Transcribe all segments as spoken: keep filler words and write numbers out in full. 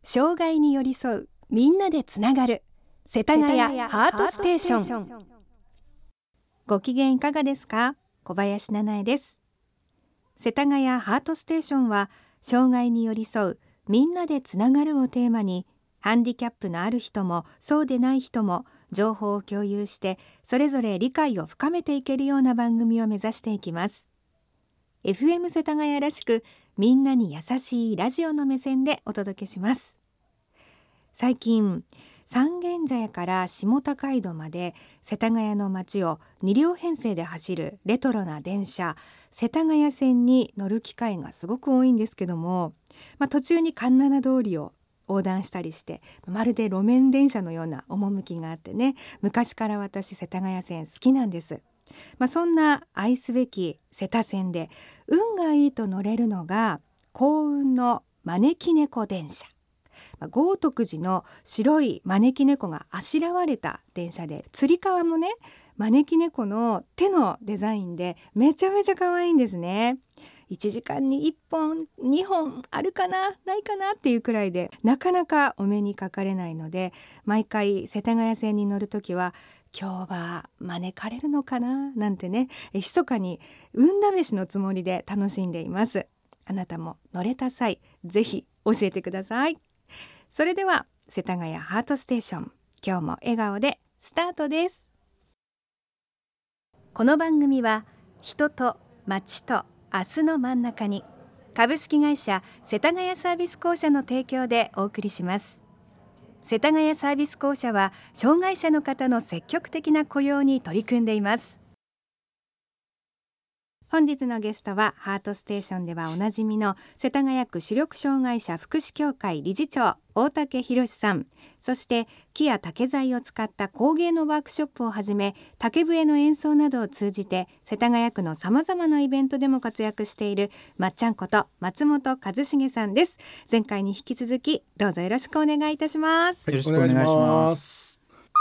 障害に寄り添う、みんなでつながる世田谷ハートステーション。ご機嫌いかがですか？小林七重です。世田谷ハートステーションは、障害に寄り添う、みんなでつながるをテーマに、ハンディキャップのある人もそうでない人も情報を共有して、それぞれ理解を深めていけるような番組を目指していきます。 エフエム 世田谷らしく、みんなに優しいラジオの目線でお届けします。最近、三軒茶屋から下高井戸まで世田谷の街をに両編成で走るレトロな電車、世田谷線に乗る機会がすごく多いんですけども、まあ、途中に環七通りを横断したりして、まるで路面電車のような趣があってね、昔から私世田谷線好きなんです。まあ、そんな愛すべき世田線で運がいいと乗れるのが幸運の招き猫電車。豪徳寺の白い招き猫があしらわれた電車で、つり革もね、招き猫の手のデザインでめちゃめちゃ可愛いんですね。いちじかんにいっぽんにほんあるかなないかなっていうくらいで、なかなかお目にかかれないので、毎回世田谷線に乗るときは、今日は招かれるのかななんてね、密かに運試しのつもりで楽しんでいます。あなたも乗れた際、ぜひ教えてください。それでは世田谷ハートステーション、今日も笑顔でスタートです。この番組は、人と街と明日の真ん中に、株式会社世田谷サービス公社の提供でお送りします。世田谷サービス公社は、障害者の方の積極的な雇用に取り組んでいます。本日のゲストは、ハートステーションではおなじみの世田谷区視力障害者福祉協会理事長、大竹博さん、そして木や竹材を使った工芸のワークショップをはじめ、竹笛の演奏などを通じて世田谷区のさまざまなイベントでも活躍しているまっちゃんこと松本一茂さんです。前回に引き続き、どうぞよろしくお願いいたします。 よろしくお願いします。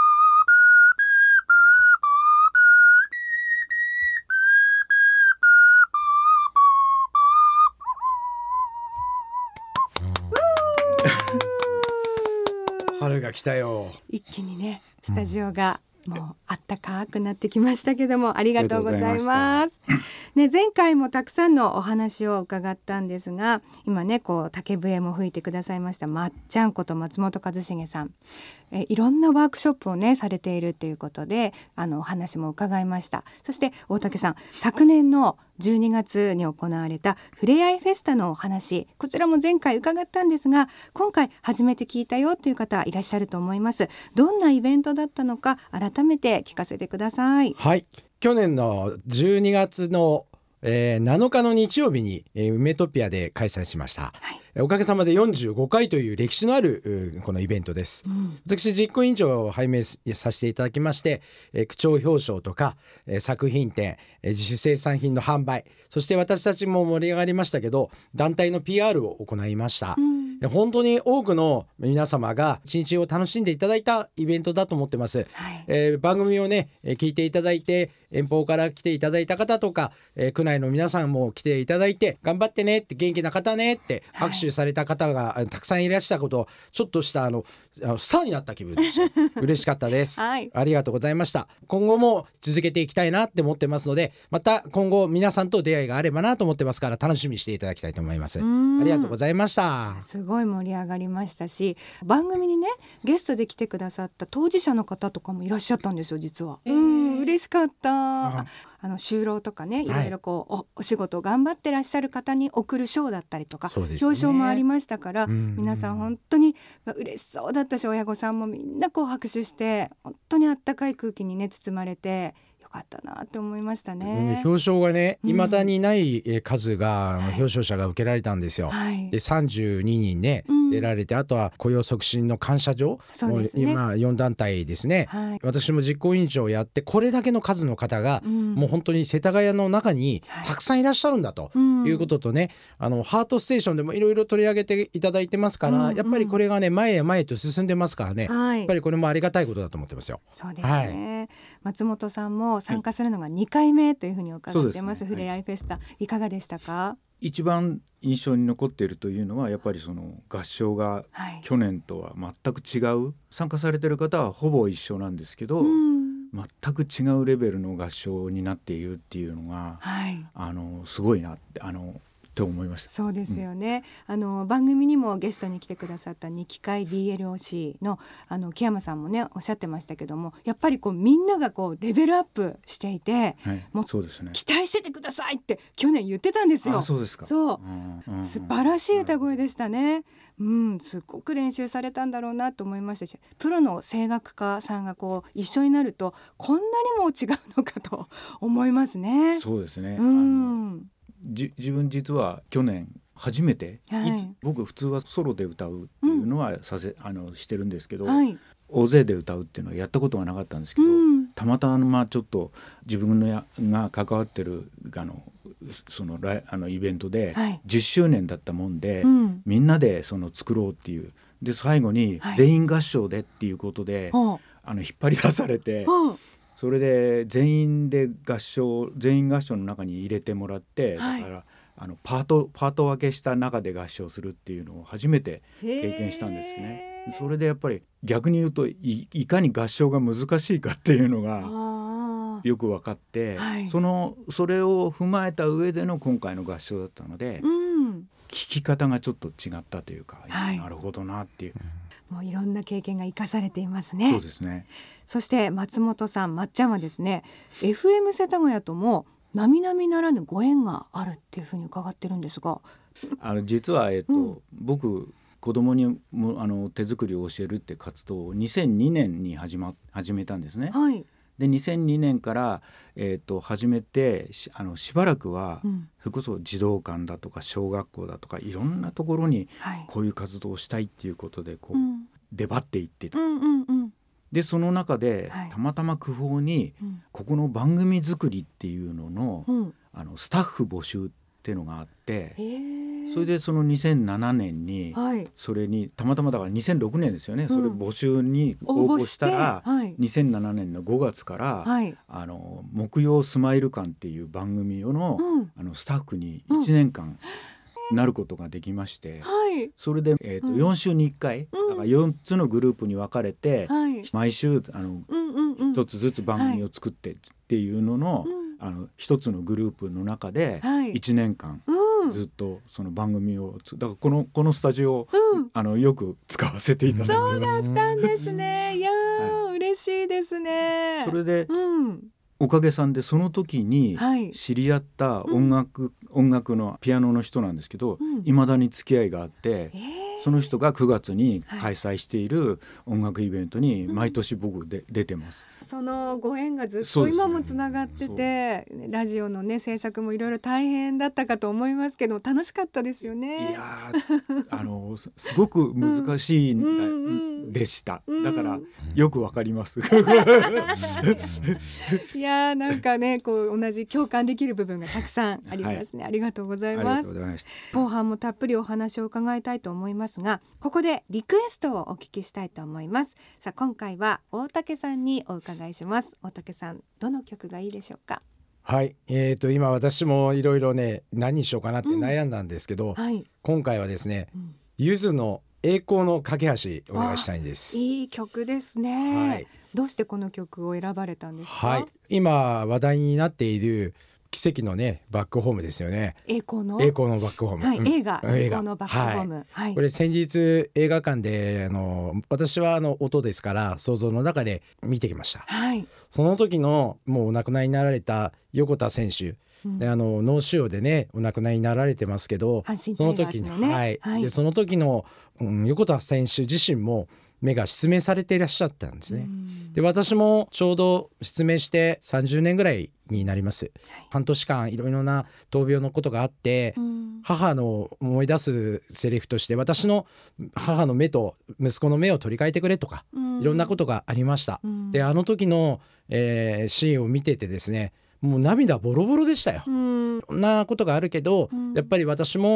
春が来たよ。 一気にね、スタジオがもうあったかくなってきましたけども、ありがとうございます。ね、前回もたくさんのお話を伺ったんですが、今ね、こう竹笛も吹いてくださいましたまっちゃんこと松本一茂さん、えいろんなワークショップをねされているということで、あのお話も伺いました。そして大竹さん、昨年のじゅうにがつに行われたふれあいフェスタのお話、こちらも前回伺ったんですが、今回初めて聞いたよという方いらっしゃると思います。どんなイベントだったのか、改めて聞かせてください。 はい、去年のじゅうにがつの、えー、なのかの日曜日に、えー、ウメトピアで開催しました、はい、おかげさまでよんじゅうごかいという歴史のあるこのイベントです、うん、私実行委員長を拝命させていただきまして、えー、区長表彰とか、えー、作品展、えー、自主生産品の販売、そして私たちも盛り上がりましたけど、団体の ピーアール を行いました、うん、本当に多くの皆様が一日を楽しんでいただいたイベントだと思ってます、はい、えー、番組をね聞いていただいて、遠方から来ていただいた方とか、えー、区内の皆さんも来ていただいて、頑張ってねって、元気な方ねって拍手された方がたくさんいらっしゃることを、ちょっとしたあのスターになった気分です嬉しかったです、はい、ありがとうございました。今後も続けていきたいなって思ってますので、また今後皆さんと出会いがあればなと思ってますから、楽しみにしていただきたいと思います。ありがとうございました。 すごい盛り上がりましたし、番組にねゲストで来てくださった当事者の方とかもいらっしゃったんですよ、実は。うん、嬉しかった。ああの就労とかね、いろいろこう、はい、お, お仕事を頑張ってらっしゃる方に贈る賞だったりとか、ね、表彰もありましたから、皆さん本当に嬉しそうだったし、親御さんもみんなこう拍手して、本当にあったかい空気にね包まれてよかったなって思いましたね。 表彰がね、未だにない数が、うん、表彰者が受けられたんですよ、はい、でさんじゅうににんね、うん、出られて、あとは雇用促進の感謝状、そうですね、今よん団体ですね、はい、私も実行委員長をやって、これだけの数の方が、うん、もう本当に世田谷の中にたくさんいらっしゃるんだということとね、はい、あのハートステーションでもいろいろ取り上げていただいてますから、うんうん、やっぱりこれがね前へ前へと進んでますからね、はい、やっぱりこれもありがたいことだと思ってますよ。 そうですね、はい、松本さんも参加するのがにかいめというふうに伺ってます、 はい、 ふれあいフェスタ、いかがでしたか？ 一番印象に残っているというのはやっぱりその合唱が去年とは全く違う、はい、参加されている方はほぼ一緒なんですけど、うん、全く違うレベルの合唱になっているっていうのが、はい、あのすごいなってあのと思いました。 そうですよね、うん、あの番組にもゲストに来てくださったにきかい ビーエルオーシー の, あの木山さんもねおっしゃってましたけども、やっぱりこうみんながこうレベルアップしていて、 はい、 もうそうですね、 期待しててくださいって去年言ってたんですよ。 あ、そうですか。 そう、 うん、 素晴らしい歌声でしたね。うん、すごく練習されたんだろうなと思いましたし、プロの声楽家さんがこう一緒になるとこんなにも違うのかと思いますね。 そうですね、 うん、 じ自分実は去年初めて、はい、いつ僕普通はソロで歌うっていうのはさせ、うん、あのしてるんですけど、はい、大勢で歌うっていうのはやったことはなかったんですけど、うん、たまたまちょっと自分のやが関わってるあのそのあのイベントでじゅっしゅうねんだったもんで、はい、みんなでその作ろうっていうで最後に全員合唱でっていうことで、はい、あの引っ張り出されて、うん、それで全員で合唱全員合唱の中に入れてもらって、はい、だからあのパートパート分けした中で合唱するっていうのを初めて経験したんですね。それでやっぱり逆に言うと い, いかに合唱が難しいかっていうのがよく分かって、はい、そのそれを踏まえた上での今回の合唱だったので、うん、聞き方がちょっと違ったというか、はい、なるほどなっていう、 もういろんな経験が生かされていますね。 そうですね。 そして松本さん、まっちゃんはですね エフエム 世田谷とも並々ならぬご縁があるっていうふうに伺ってるんですが、 あの実は、えっとうん、僕子供にもあの手作りを教えるって活動をにせんにねんに始、ま、始めたんですね、はい、でにせんにねんから、えー、と始めてし, あのしばらくは、うん、それこそ児童館だとか小学校だとかいろんなところにこういう活動をしたいっていうことでこう、うん、出張っていってた、うんうんうん、でその中で、はい、たまたま工夫に、うん、ここの番組作りっていうの の,、うん、あのスタッフ募集っていうのがあって、それでそのにせんななねんにそれにたまたまだからにせんろくねんですよね、うん、それ募集に応募したら、はい、にせんななねんのごがつから、はい、あの木曜スマイル館っていう番組の、うん、あのスタッフにいちねんかんなることができまして、はい、それで、えーとうん、よんしゅうにいっかい、うん、だからよっつのグループに分かれて、はい、毎週あの、うんうんうん、ひとつずつ番組を作ってっていうのの、はい、あの一つのグループの中でいちねんかん、はい、ずっとその番組をだからこの、このスタジオを、うん、あのよく使わせていただいてます。 そうだったんですね。いや、はい、嬉しいですね。 それで、うん、おかげさんでその時に知り合った音楽、はい、音楽のピアノの人なんですけど、いま、うん、だに付き合いがあって、えーその人がくがつに開催している音楽イベントに毎年僕で、うん、出てます。 そのご縁がずっと今もつながってて、ね、ラジオの、ね、制作もいろいろ大変だったかと思いますけど楽しかったですよね。 いやあのすごく難しいんだ、うん、でした、うん、だからよくわかりますいやなんかねこう同じ共感できる部分がたくさんありますね、はい、ありがとうございます。 ありがとうございました。 後半もたっぷりお話を伺いたいと思いますが、ここでリクエストをお聞きしたいと思います。さあ今回は大竹さんにお伺いします。大竹さん、どの曲がいいでしょうか？ はい、えー、と今私もいろいろね何にしようかなって悩んだんですけど、うんはい、今回はですね、うん、ゆずの栄光の架け橋お願いしたいんです。 いい曲ですね、はい、どうしてこの曲を選ばれたんですか？ はい、今話題になっている奇跡のねバックホームですよね。 栄光の栄光のバックホーム、 はい、映画栄光のバックホーム、はいはい、 これ先日映画館であの私はあの音ですから想像の中で見てきました、はい、その時のもうお亡くなりになられた横田選手、うん、であの脳腫瘍でねお亡くなりになられてますけど、 阪神タイガースのね、 その時に、はいはい、でその時の、うん、横田選手自身も目が失明されていらっしゃったんですね。で私もちょうど失明してさんじゅうねんぐらいになります、はい、半年間いろいろな闘病のことがあって、母の思い出すセリフとして私の母の目と息子の目を取り替えてくれとかいろんなことがありました。であの時の、えー、シーンを見ててですねもう涙ボロボロでしたよ。そんなことがあるけどやっぱり私も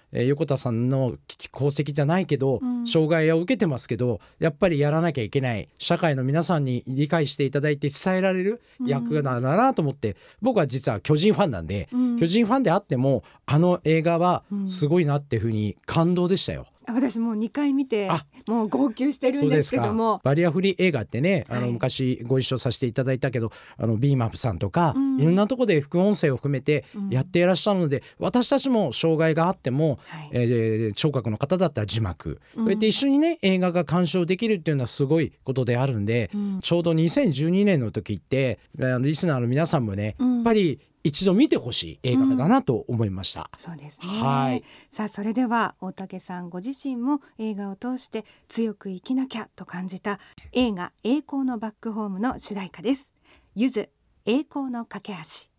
えー、横田さんの功績じゃないけど、 うん、 障害を受けてますけどやっぱりやらなきゃいけない社会の皆さんに理解していただいて伝えられる役なんだなと思って、うん、僕は実は巨人ファンなんで、うん、巨人ファンであってもあの映画はすごいなっていうふうに感動でしたよ。 私もうにかい見てもう号泣してるんですけども、 バリアフリー映画ってね、あの、はい、昔ご一緒させていただいたけどあのビーマップさんとか、うん、いろんなとこで副音声を含めてやっていらっしゃるので、うん、私たちも障害があっても、はい、えー、聴覚の方だったら字幕、うん、そうやって一緒にね映画が鑑賞できるっていうのはすごいことであるんで、うん、ちょうどにせんじゅうにねんの時ってリスナーの皆さんもね、うん、やっぱり一度見てほしい映画だなと思いました、 うん、そうですね。 はい。 さあそれでは大竹さんご自身も映画を通して強く生きなきゃと感じた映画栄光のバックホームの主題歌です。ゆず栄光の架け橋。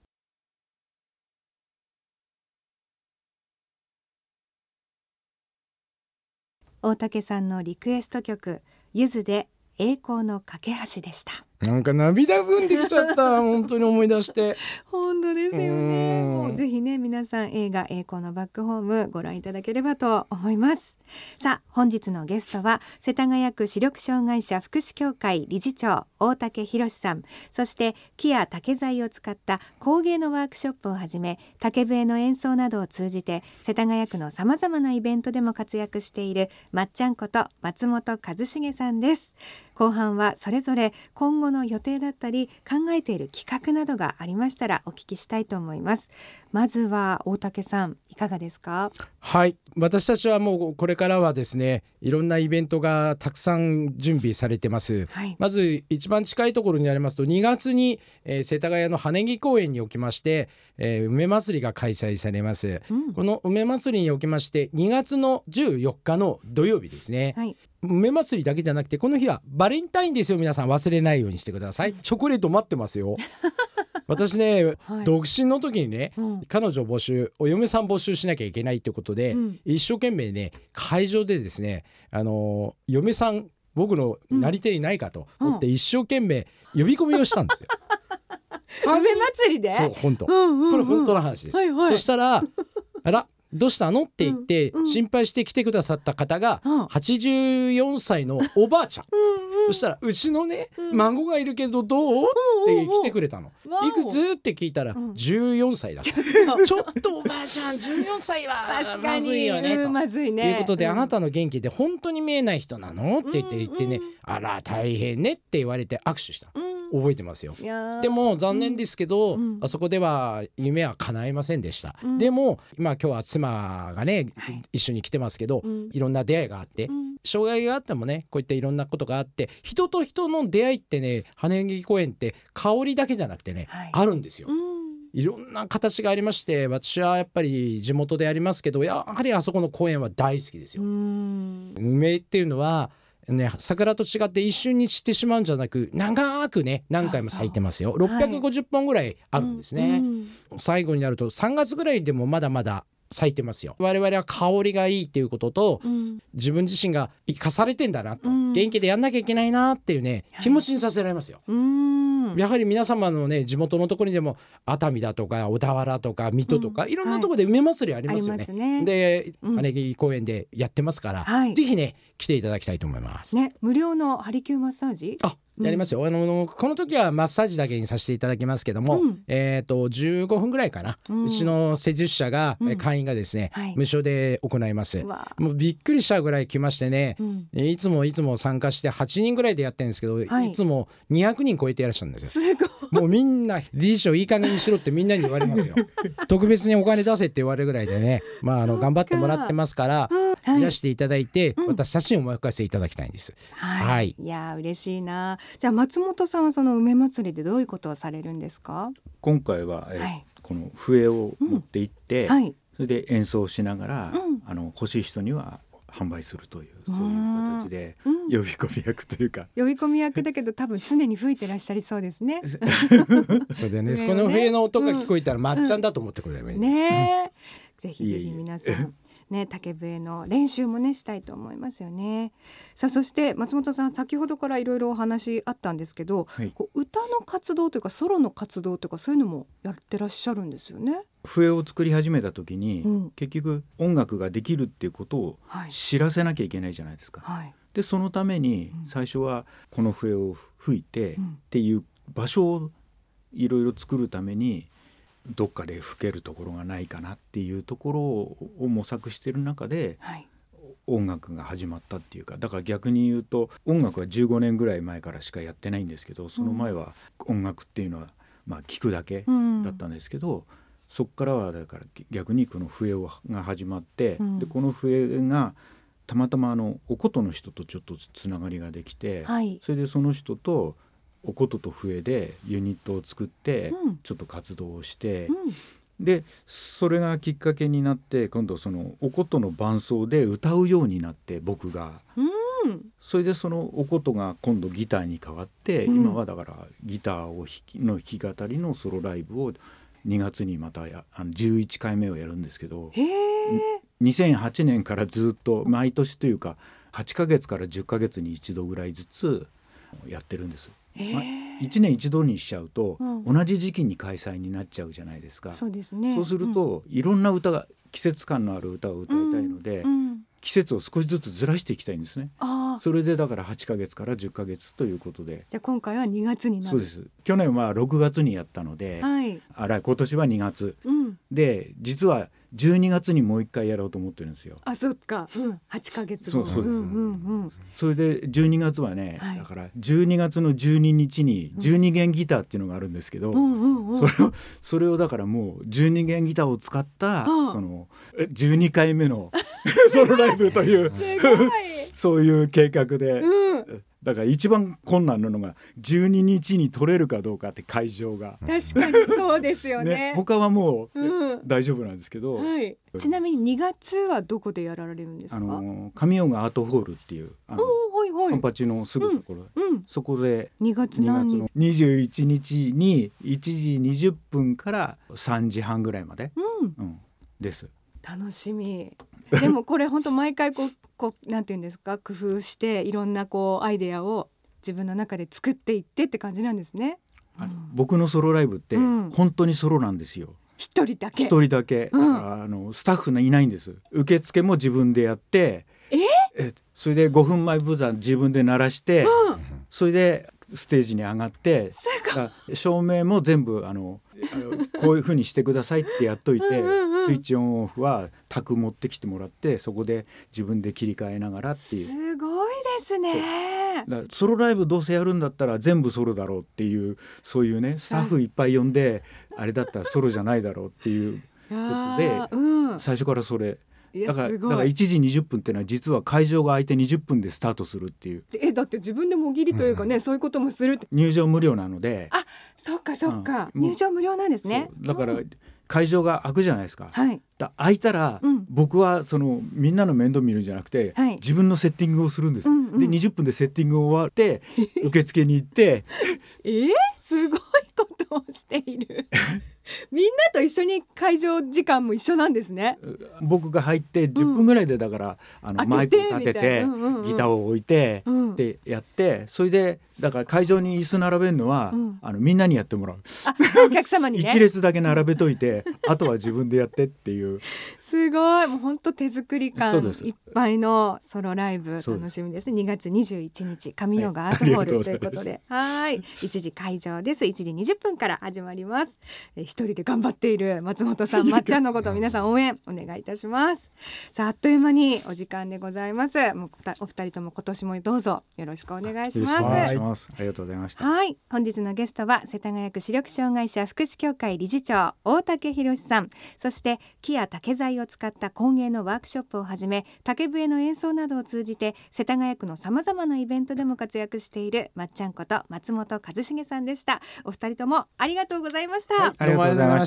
大竹さんのリクエスト曲ゆずで栄光の架け橋でした。 なんか涙ぐんできちゃった本当に思い出して本当ですよね。もうぜひね皆さん映画栄光のバックホームご覧いただければと思います。さあ本日のゲストは世田谷区視力障害者福祉協会理事長大竹博さん、そして木や竹材を使った工芸のワークショップをはじめ竹笛の演奏などを通じて世田谷区のさまざまなイベントでも活躍しているまっちゃんこと松本一茂さんです。後半はそれぞれ今後の予定だったり考えている企画などがありましたらお聞きしたいと思います。まずは大竹さんいかがですか？ はい、私たちはもうこれからはですねいろんなイベントがたくさん準備されてます、はい、まず一番近いところにありますとにがつに、えー、世田谷の羽木公園におきまして、えー、梅祭りが開催されます、うん、この梅祭りにおきましてにがつのじゅうよっかの土曜日ですね、はい、梅祭りだけじゃなくてこの日はバレンタインですよ。皆さん忘れないようにしてください。チョコレート待ってますよ私ね、はい、独身の時にね、うん、彼女募集お嫁さん募集しなきゃいけないということで、うん、一生懸命ね会場でですね、あのー、嫁さん僕のなり手いないかと思って一生懸命呼び込みをしたんですよ、 うん、梅祭りでそう本当、うんうんうん、これ本当の話です、はいはい、そしたらあらどうしたのって言って心配して来てくださった方がはちじゅうよんさいのおばあちゃんうん、そしたらうちのね孫がいるけどどうって来てくれたの。いくつって聞いたらじゅうよんさいだったちょっとおばあちゃんじゅうよんさいはまずいよねと、 まずいね、 いうことで、うん、あなたの元気で本当に見えない人なのって言って言ってね、うんうん、あら大変ねって言われて握手した、うん覚えてますよ。でも残念ですけど、うん、あそこでは夢は叶いませんでした、うん、でも今今日は妻がね、はい、一緒に来てますけど、うん、いろんな出会いがあって、うん、障害があってもねこういったいろんなことがあって人と人の出会いってね羽木公園って香りだけじゃなくてね、はい、あるんですよ、うん、いろんな形がありまして私はやっぱり地元でありますけどやはりあそこの公園は大好きですよ。うん梅っていうのはね、桜と違って一瞬に散ってしまうんじゃなく長くね何回も咲いてますよ。そうそうろっぴゃくごじゅっぽんぐらいあるんですね、はいうん、最後になるとさんがつぐらいでもまだまだ咲いてますよ。我々は香りがいいっていうことと、うん、自分自身が生かされてんだなと、うん、元気でやんなきゃいけないなっていうね気持ちにさせられますよ、はい、うんやはり皆様のね地元のところにでも熱海だとか小田原とか水戸とか、うん、いろんなところで梅祭りありますよね、はい、ねで羽木公園でやってますから、はい、ぜひね来ていただきたいと思います、ね、 無料のハリキューマッサージあやりますよ、うん、あのこの時はマッサージだけにさせていただきますけども、うん、えー、とじゅうごふんぐらいかな、うん、うちの施術者が、うん、会員がですね、はい、無償で行います。もうびっくりしたぐらい来ましてね、うん、いつもいつも参加してはちにんぐらいでやってるんですけど、はい、いつもにひゃくにん超えていらっしゃるんですよ。すごいもうみんな理事長いい加減にしろってみんなに言われますよ特別にお金出せって言われるぐらいでね、まあ、あの頑張ってもらってますから、うん、いらしていただいて、はい、私たちにお任せいただきたいんです、 はいはい、いや嬉しいな。じゃあ松本さんはその梅祭りでどういうことをされるんですか？ 今回は、えーはい、この笛を持って行って、うんはい、それで演奏しながら、うん、あの欲しい人には販売するというそういう形で呼び込み役というか、 うん、呼び込み役だけど多分常に吹いてらっしゃりそうですねそうでね、この笛の音が聞こえたらまっちゃんだと思ってくればいい、 うん、ねぜひぜひ皆さんね、竹笛の練習もねしたいと思いますよね。さあそして松本さん、先ほどからいろいろお話あったんですけど、はい、こう歌の活動というかソロの活動というかそういうのもやってらっしゃるんですよね。 笛を作り始めた時に、うん、結局音楽ができるっていうことを知らせなきゃいけないじゃないですか、はい、でそのために最初はこの笛を吹いてっていう場所をいろいろ作るためにどっかで吹けるところがないかなっていうところを模索している中で、はい、音楽が始まったっていうか、だから逆に言うと音楽はじゅうごねんぐらい前からしかやってないんですけど、その前は音楽っていうのはまあ聞くだけだったんですけど、うん、そこからはだから逆にこの笛が始まって、うん、でこの笛がたまたまあのお琴の人とちょっとつながりができて、はい、それでその人とお琴と笛でユニットを作ってちょっと活動をして、うん、でそれがきっかけになって今度そのお琴の伴奏で歌うようになって、僕が、うん、それでそのお琴が今度ギターに変わって、うん、今はだからギターを弾きの弾き語りのソロライブをにがつにまたやあのじゅういっかいめをやるんですけど、にせんはちねんからずっと毎年というかはちかげつからじゅっかげつに一度ぐらいずつやってるんです。まあ、いちねん一度にしちゃうと、うん、同じ時期に開催になっちゃうじゃないですか。 そうですね。 そうすると、うん、いろんな歌が季節感のある歌を歌いたいので、うんうん、季節を少しずつずらしていきたいんですね。あ、それでだからはちかげつからじゅっかげつということで、 じゃあ今回はにがつになる。 そうです。去年はろくがつにやったので、はい、あら今年はにがつ、うん、で実はじゅうにがつにもう一回やろうと思ってるんですよ。 あ、そっか、うん、はちかげつご。 そうそうです、 うんうんうん、 それでじゅうにがつはね、はい、だからじゅうにがつのじゅうににちにじゅうにげんギターっていうのがあるんですけど、うんうんうん、それをそれをだからもうじゅうにげんギターを使った、うん、そのじゅうにかいめのソロライブというそういう計画で、うん、だから一番困難なのがじゅうににちに取れるかどうかって、会場が。 確かにそうですよ ね, ね他はもう、うん、大丈夫なんですけど、はい、 ちなみににがつはどこでやられるんですか？ あの上尾がアートホールっていうあのカンパチのすぐところ、うんうん、そこでにがつ何日？ にがつのにじゅういちにちにいちじにじゅっぷんからさんじはんぐらいまで、うんうん、です。 楽しみ。でもこれ本当毎回こうこうなんていうんですか、工夫していろんなこうアイデアを自分の中で作っていってって感じなんですね。 あの、うん、僕のソロライブって本当にソロなんですよ。 一人だけ。 一人だけ。だからあのスタッフいないんです。受付も自分でやって、 ええそれでごふんまえブザー自分で鳴らして、うん、それでステージに上がって、照明も全部あのあのこういう風にしてくださいってやっといてうん、うん、スイッチオンオフは卓持ってきてもらって、そこで自分で切り替えながらっていう。 すごいですね。 だソロライブどうせやるんだったら全部ソロだろうっていう、そういうねスタッフいっぱい呼んであれだったらソロじゃないだろうっていうことで、うん、最初からそれだから、だからいちじにじゅっぷんっていうのは実は会場が空いてにじゅっぷんでスタートするっていう。 えだって自分でもぎりというかね、うん、そういうこともするって。 入場無料なので。 あ、そっかそっか、うん、入場無料なんですね。 だから会場が開くじゃないですか、はい、だ開いたら、うん、僕はそのみんなの面倒見るんじゃなくて、はい、自分のセッティングをするんです、うんうん、でにじゅっぷんでセッティング終わって受付に行ってえー、すごいことをしているみんなと一緒に会場時間も一緒なんですね。 僕が入ってじゅっぷんぐらいでだから、うん、あのマイクを立てて、うんうんうん、ギターを置いて、うん、でやってそれでだから会場に椅子並べるのは、うん、あのみんなにやってもらう。 あ、お客様にね一列だけ並べといてあとは自分でやってっていうすごいもう本当手作り感いっぱいのソロライブ楽しみですね。にがつにじゅういちにち上尾がアートホール、はい、ということではいいちじ会場です。いちじにじゅっぷんから始まります。え一人で頑張っている松本さんまっちゃんのことを皆さん応援お願いいたします。さああっという間にお時間でございます。もうお二人とも今年もどうぞよろしくお願いします。 ありがとうございました。 はい、本日のゲストは世田谷区視力障害者福祉協会理事長大竹博さん、そして木や竹材を使った工芸のワークショップをはじめ竹笛の演奏などを通じて世田谷区のさまざまなイベントでも活躍しているまっちゃんこと松本一茂さんでした。お二人ともありがとうございました。はい、 ありがとうございました。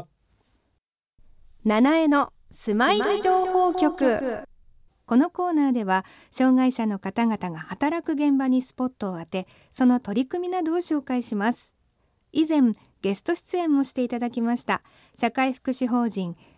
七重のスマイル情報局。このコーナーでは障害者の方々が働く現場にスポットを当て、その取り組みなどを紹介します。以前ゲスト出演もしていただきました社会福祉法人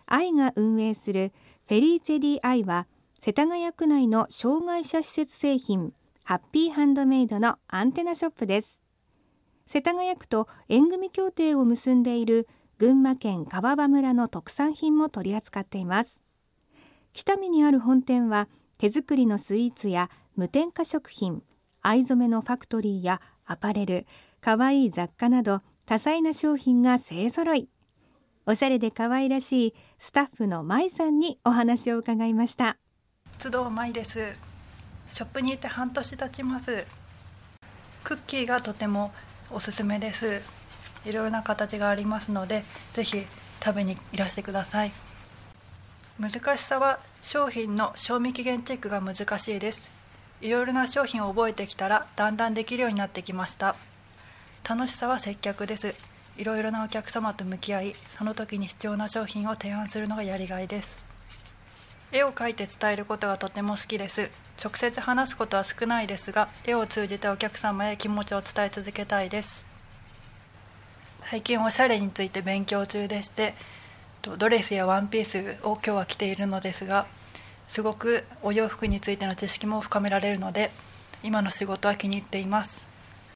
アイが運営するフェリーチェディアイは世田谷区内の障害者施設製品ハッピーハンドメイドのアンテナショップです。世田谷区と縁組協定を結んでいる群馬県川場村の特産品も取り扱っています。北見にある本店は手作りのスイーツや無添加食品、藍染めのファクトリーやアパレル、かわいい雑貨など多彩な商品が勢ぞろい。おしゃれで可愛らしいスタッフの舞さんにお話を伺いました。 津藤舞です。ショップにいて半年経ちます。クッキーがとてもおすすめです。いろいろな形がありますので、ぜひ食べにいらしてください。難しさは商品の賞味期限チェックが難しいです。いろいろな商品を覚えてきたらだんだんできるようになってきました。楽しさは接客です。いろいろなお客様と向き合い、その時に必要な商品を提案するのがやりがいです。絵を描いて伝えることがとても好きです。直接話すことは少ないですが、絵を通じてお客様へ気持ちを伝え続けたいです。最近おしゃれについて勉強中でして、ドレスやワンピースを今日は着ているのですが、すごくお洋服についての知識も深められるので、今の仕事は気に入っています。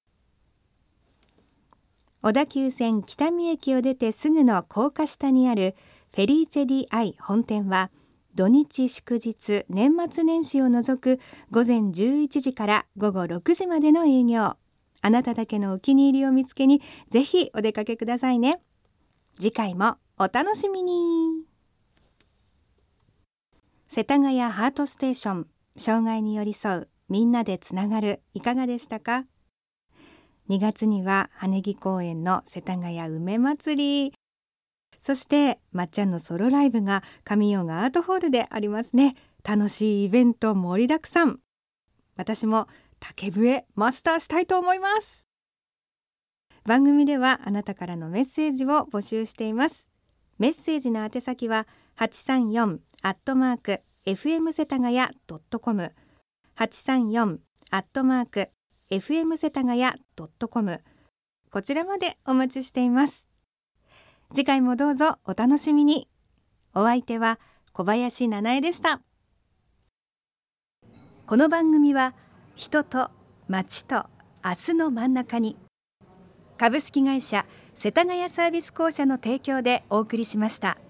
小田急線北見駅を出てすぐの高架下にあるフェリーチェディアイ本店は、土日祝日年末年始を除く午前じゅういちじから午後ろくじまでの営業。あなただけのお気に入りを見つけにぜひお出かけくださいね。次回もお楽しみに。世田谷ハートステーション、障害に寄り添う、みんなでつながる、いかがでしたか？にがつには羽木公園の世田谷梅祭り、そしてまっちゃんのソロライブが上用賀アートホールでありますね。楽しいイベント盛りだくさん。私も竹笛マスターしたいと思います。番組ではあなたからのメッセージを募集しています。メッセージの宛先ははちさんよんアットマーク エフエム 世田谷 ドットコム はちさんよんアットマーク エフエム 世田谷 ドットコム、 こちらまでお待ちしています。次回もどうぞお楽しみに。お相手は小林七重でした。この番組は人と街と明日の真ん中に、株式会社世田谷サービス公社の提供でお送りしました。